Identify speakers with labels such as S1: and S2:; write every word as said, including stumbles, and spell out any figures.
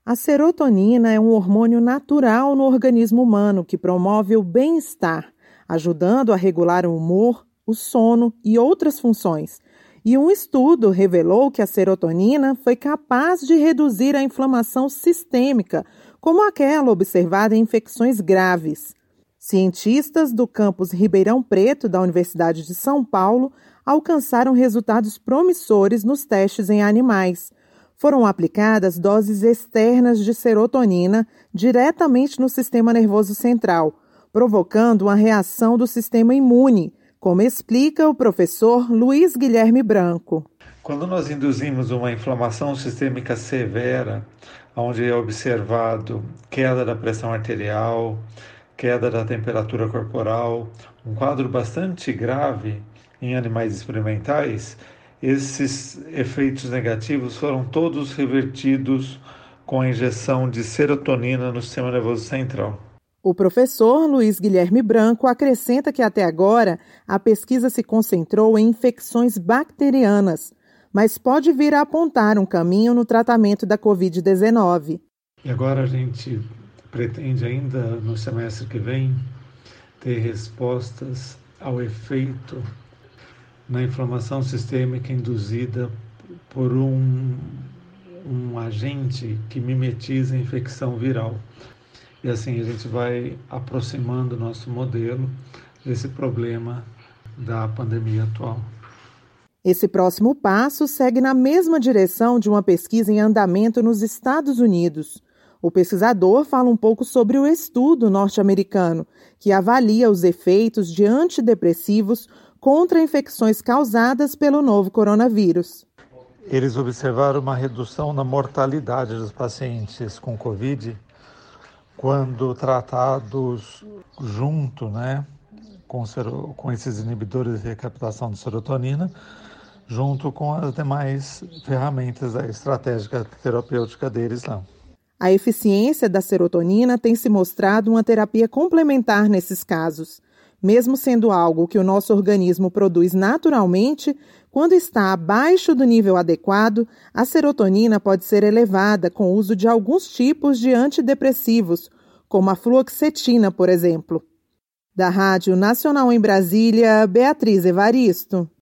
S1: A serotonina é um hormônio natural no organismo humano que promove o bem-estar, ajudando a regular o humor, o sono e outras funções. E um estudo revelou que a serotonina foi capaz de reduzir a inflamação sistêmica, como aquela observada em infecções graves. Cientistas do campus Ribeirão Preto, da Universidade de São Paulo, alcançaram resultados promissores nos testes em animais. Foram aplicadas doses externas de serotonina diretamente no sistema nervoso central, provocando uma reação do sistema imune, como explica o professor Luiz Guilherme Branco.
S2: Quando nós induzimos uma inflamação sistêmica severa, onde é observado queda da pressão arterial, queda da temperatura corporal, um quadro bastante grave em animais experimentais, esses efeitos negativos foram todos revertidos com a injeção de serotonina no sistema nervoso central.
S1: O professor Luiz Guilherme Branco acrescenta que até agora a pesquisa se concentrou em infecções bacterianas, mas pode vir a apontar um caminho no tratamento da covid dezenove.
S2: E agora a gente pretende ainda no semestre que vem ter respostas ao efeito na inflamação sistêmica induzida por um, um agente que mimetiza a infecção viral. E assim a gente vai aproximando o nosso modelo desse problema da pandemia atual.
S1: Esse próximo passo segue na mesma direção de uma pesquisa em andamento nos Estados Unidos. O pesquisador fala um pouco sobre o estudo norte-americano, que avalia os efeitos de antidepressivos contra infecções causadas pelo novo coronavírus.
S2: Eles observaram uma redução na mortalidade dos pacientes com Covid quando tratados junto, né, com, sero, com esses inibidores de recaptação de serotonina, junto com as demais ferramentas da estratégia terapêutica deles lá.
S1: A eficiência da serotonina tem se mostrado uma terapia complementar nesses casos. Mesmo sendo algo que o nosso organismo produz naturalmente, quando está abaixo do nível adequado, a serotonina pode ser elevada com o uso de alguns tipos de antidepressivos, como a fluoxetina, por exemplo. Da Rádio Nacional em Brasília, Beatriz Evaristo.